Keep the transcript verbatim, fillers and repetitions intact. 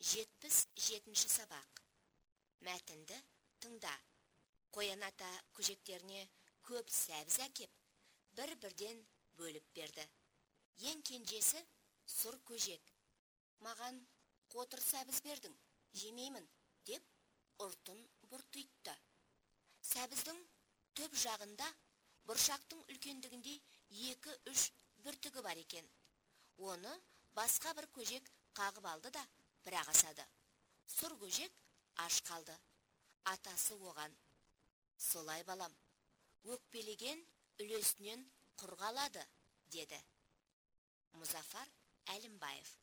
жетпіс жетінші сабақ. Мәтінді тыңда. Қоян ата көжектеріне көп сәбіз әкеп, бір-бірден бөліп берді. Ең кенжесі сұр көжек. Маған қотыр сәбіз бердің, жемеймін, деп ұртын бұртитты. Сәбіздің төп жағында бұршақтың үлкендігінде екі-үш бүртігі бар екен. Оны басқа бір көжек қағып алды да бірақ асады. Сұр көжек аш қалды. Атасы оған: солай балам, өкпелеген үлесінен құр қалады, деді. Мұзафар Әлімбаев.